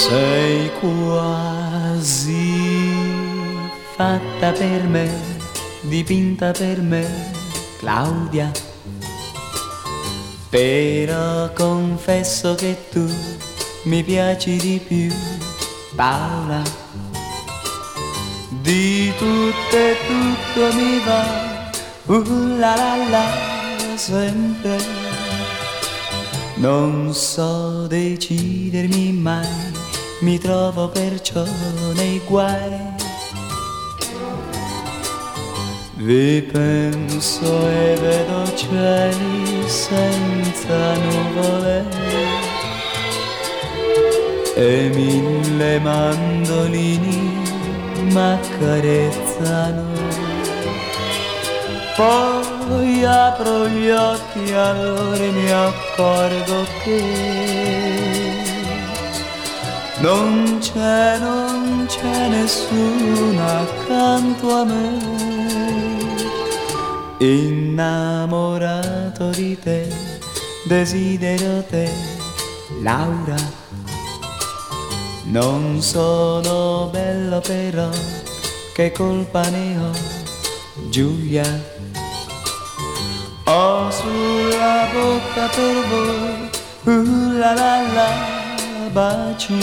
Sei quasi fatta per me, dipinta per me, Claudia. Però confesso che tu mi piaci di più, Paola. Di tutto e tutto mi va, la la la, sempre. Non so decidermi mai, mi trovo perciò nei guai. Vi penso e vedo cieli senza nuvole e mille mandolini m'accarezzano. Poi apro gli occhi, allora mi accorgo che non c'è nessuno accanto a me. Innamorato di te, desidero te, Laura. Non sono bello però, che colpa ne ho, Giulia. Ho sulla bocca per voi, la la la, baci.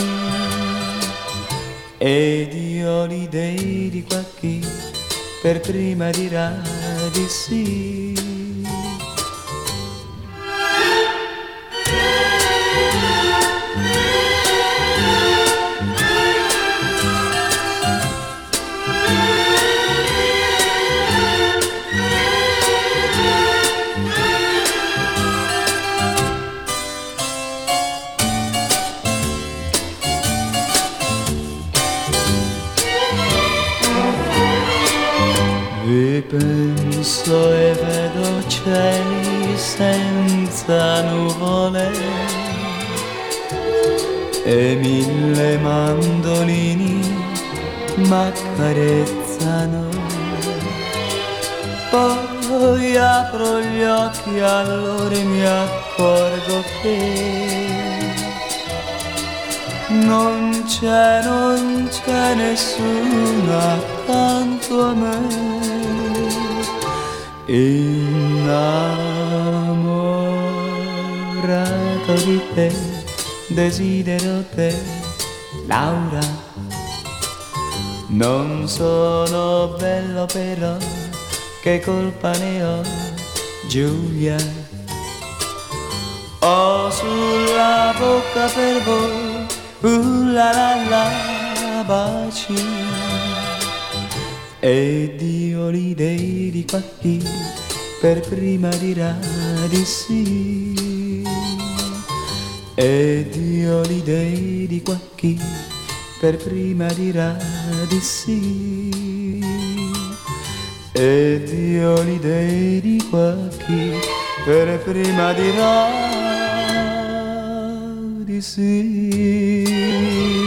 Ed io li di qua chi per prima dirà di sì. Vi penso e vedo cieli senza nuvole e mille mandolini m'accarezzano. Poi apro gli occhi, allora mi accorgo che non c'è nessuno accanto a me. Innamorato di te, desidero te, Laura. Non sono bello però, che colpa ne ho, Giulia. Ho sulla bocca per voi, la la la, baci. Ed io li di qua chi per prima dirà di sì. Ed io li di qua chi per prima dirà di sì. Ed io li di qua chi per prima dirà di sì.